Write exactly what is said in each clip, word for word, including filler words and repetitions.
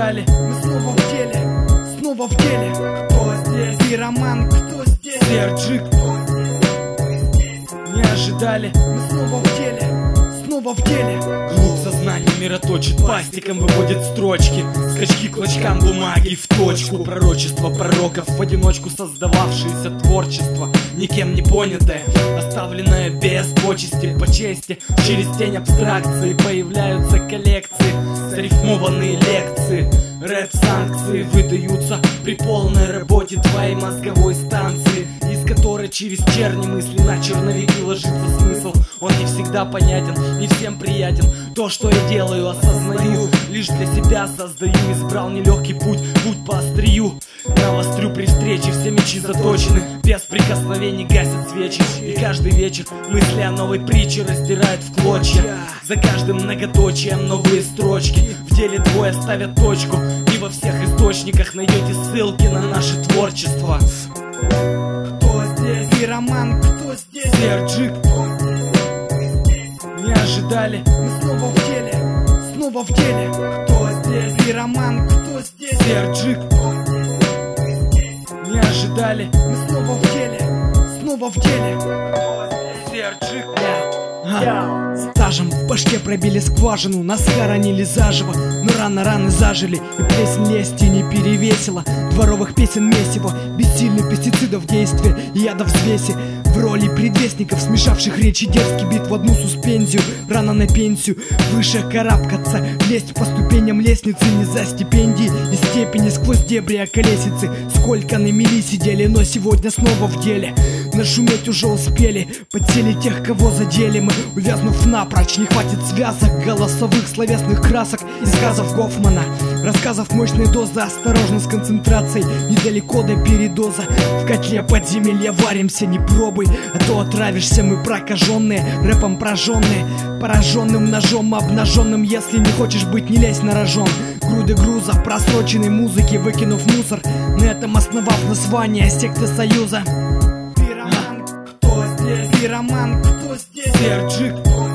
ожидали, мы снова в деле, снова в деле. Кто здесь? Пироман, кто здесь? Серджик. Не ожидали, мы снова в деле, снова в деле. Клуб сознания мироточит, пастиком выводит строчки, скачки клочкам бумаги в точку. Пророчество пророков, в одиночку создававшееся творчество, никем не понятое, оставленное без почести. По чести, через тень абстракции появляются коллекции, зарифмованные лекции. Рэп-санкции выдаются при полной работе твоей мозговой станции, из которой через черни мысли на черновики ложится смысл. Он не всегда понятен, не всем приятен. То, что я делаю, осознаю, лишь для себя создаю. Избрал нелегкий путь, путь по острию. Навострю при встрече, все мечи заточены, без прикосновений гасят свечи. И каждый вечер мысли о новой притче раздирают в клочья. За каждым многоточием новые строчки, в деле двое ставят точку. И во всех источниках найдете ссылки на наше творчество. Кто здесь? Пироман, кто здесь? Серджик. Не ожидали, мы снова в деле, снова в деле. Кто здесь? Пироман, кто здесь? Серджик. Не ожидали, мы снова в деле, снова в деле. Серджик. А, стажем в башке пробили скважину, нас хоронили заживо, но рано раны зажили, и плесень лести не перевесила. Дворовых песен месиво, бессильных пестицидов действия и яда в взвесе. В роли предвестников, смешавших речи дерзкий бит в одну суспензию. Рано на пенсию, выше карабкаться, лезть по ступеням лестницы не за стипендии и степени, сквозь дебри околесицы. Сколько на мели сидели, но сегодня снова в деле. Нашуметь уже успели, подсели тех, кого задели мы, увязнув напрочь. Не хватит связок, голосовых, словесных красок и сказов Гофмана, рассказов мощной дозы. Осторожно с концентрацией, недалеко до передоза. В котле подземелья варимся, не пробуй, а то отравишься. Мы прокаженные, рэпом прожженные, пораженным ножом обнаженным. Если не хочешь быть, не лезь на рожон. Груды груза, просроченной музыки, выкинув мусор, на этом основав название секты Союза. Пироман, кто здесь? Пироман, кто здесь? Серджик.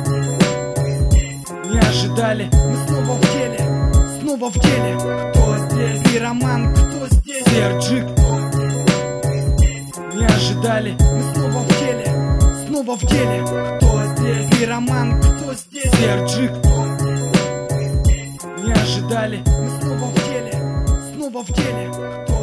Не ожидали, мы снова в деле, снова в деле. Кто здесь? Пироман, кто здесь? Серджик. Не ожидали, мы снова в деле, снова в деле. Кто здесь? Пироман, кто здесь? Серджик. Не ожидали, мы снова в деле, снова в деле. Кто